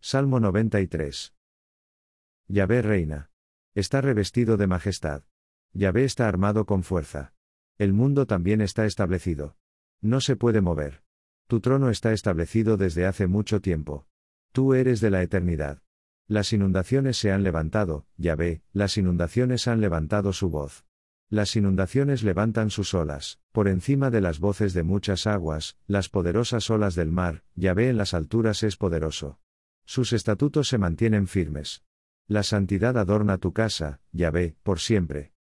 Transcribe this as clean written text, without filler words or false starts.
Salmo 93. Yahvé reina. Está revestido de majestad. Yahvé está armado con fuerza. El mundo también está establecido. No se puede mover. Tu trono está establecido desde hace mucho tiempo. Tú eres de la eternidad. Las inundaciones se han levantado, Yahvé, las inundaciones han levantado su voz. Las inundaciones levantan sus olas, por encima de las voces de muchas aguas, las poderosas olas del mar, Yahvé en las alturas es poderoso. Sus estatutos se mantienen firmes. La santidad adorna tu casa, Yahvé, por siempre.